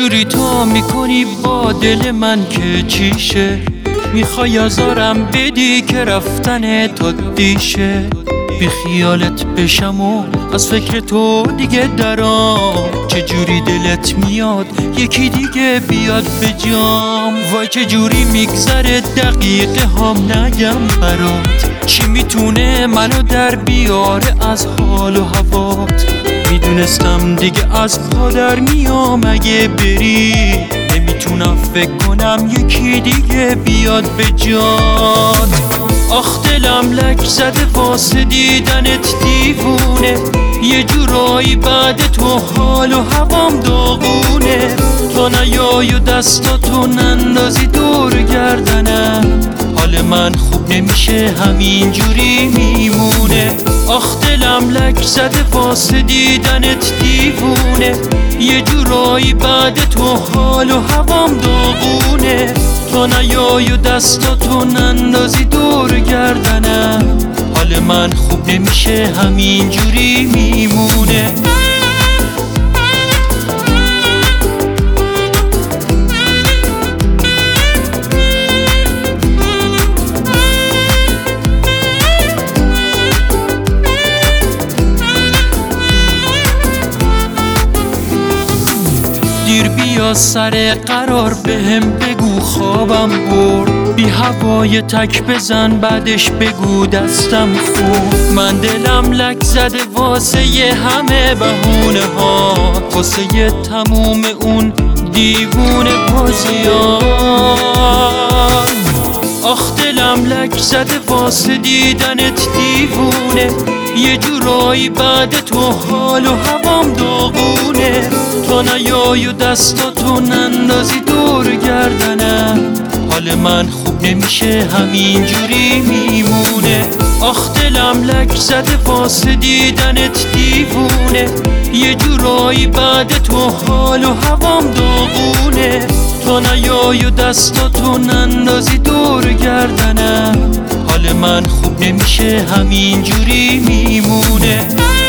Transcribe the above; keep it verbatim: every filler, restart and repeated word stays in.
جوری تو میکنی با دل من که چیشه، میخوای آزارم بدی که رفتن تو دیشه. بی خیالت بشم و از فکر تو دیگه درام، چجوری دلت میاد یکی دیگه بیاد به جام. وای چجوری میگذره دقیقه هم نگم برات، چی میتونه منو در بیاره از حال و هوات. میدونستم دیگه از پا در میام اگه بری، نمیتونم فکر کنم یکی دیگه بیاد به جات. آخ دلم لک زده واسه دیدنت دیوونه، یه جورایی بعد تو حال و هوام داغونه. تو نیای و دستاتو نندازی دور گردنم، حال من خوب نمیشه همین جوری میمونه. آخ دلم لک زده واسه دیدنت دیوونه، یه جورایی بعد تو حال و هوام داغونه. تو نیای و دستاتو نندازی دور گردنم، حال من خوب نمیشه همین جوری میمونه. دیر بیا سر قرار بهم بگو خوابم برد، بی هوای تک بزن بعدش بگو دستم خورد. من دلم لک زده واسه یه همه بهونه ها، واسه یه تموم اون دیوونه بازیان. آخ دلم لک زده واسه دیدنت دیوونه، یه جورایی بعد تو حال و هوام داغونه. تو نیای و دستاتو نندازی دور گردنم، حال من خوب نمیشه همین جوری میمونه. آخ دلم لک زده واسه دیدنت دیوونه، یه جورایی بعد تو حال و هوام داغونه. تو نیای و دستاتو نندازی دور گردنم، حال من خوب نمیشه همین جوری میمونه.